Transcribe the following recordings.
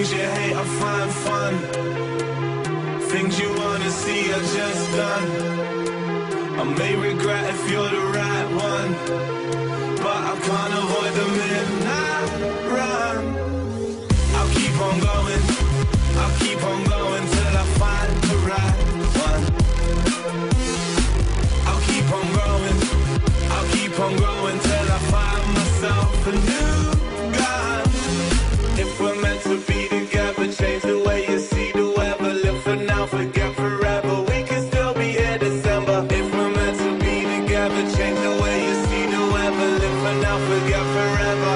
things you hate, I find fun. Things you wanna see, I just done. I may regret if you're the right one, but I can't avoid the midnight run. I'll keep on going, I'll keep on going till I find the right one. I'll keep on growing, I'll keep on growing till I find myself a new gun. If we're meant to be together, change the way you see the weather. Live for now, forget forever. We can still be here December. If we're meant to be together, change the way you see the weather. Live for now, forget forever.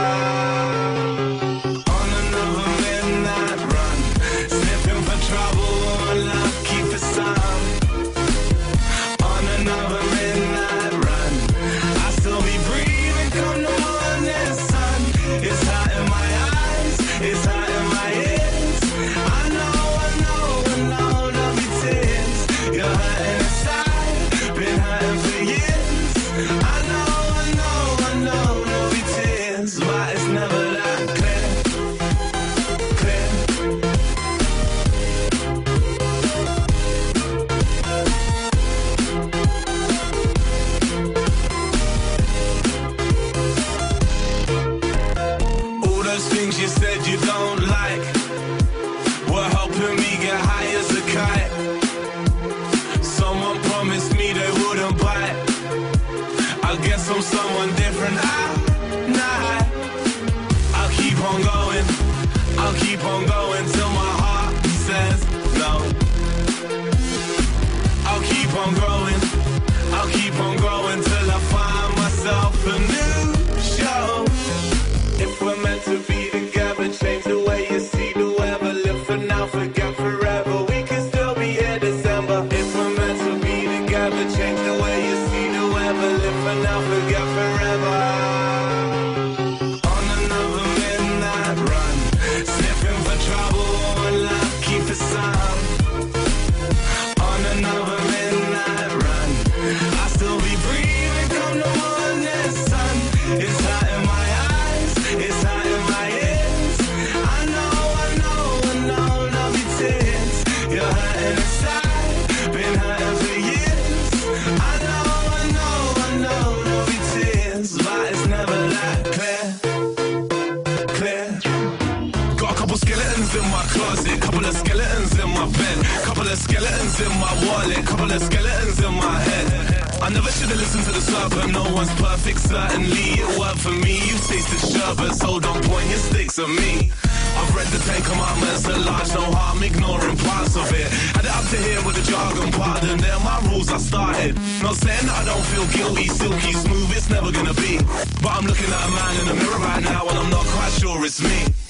On another midnight run, sniffing for trouble, one life, keep it some. On another midnight run, I still be breathing, come the morning sun. It's hot in my eyes, it's hot in my ears. I know, no be tears. You're hurting inside, been hurting for years. I know, no be tears. But it's never that clear, clear. All those things you said you don't like were helping me get high as a kite. Someone promised me they wouldn't bite. I guess I'm someone different. I'll keep on going, I'll keep on going till my heart says no. I'll keep on growing, I'll keep on growing till I find myself a new show. If we're meant to be together, change the way you see the weather. Live for now, forget forever. We can still be here December. If we're meant to be together, change the way you see the weather. Live for now, forget forever. On another midnight run, sniffing for trouble, one life, keep it some. On another midnight run, I still be breathing, come the morning sun. It's hot in my eyes, it's hot in my ears. I know, no be tears. You're hurting inside, been hurting for years. I know, no be tears. But it's never that clear, clear. Got a couple skeletons in my closet, couple of skeletons in my bed, couple of skeletons in my wallet, couple of skeletons in my head. I never should have listened to the serpent. No one's perfect, certainly it worked for me. You tasted sherbet, so don't point your sticks at me. I've read the 10 commandments at large, no harm ignoring parts of it. Had it up to here with the jargon, pardon, they're my rules I started. Not saying that I don't feel guilty, silky smooth, it's never gonna be. But I'm looking at a man in the mirror right now and I'm not quite sure it's me.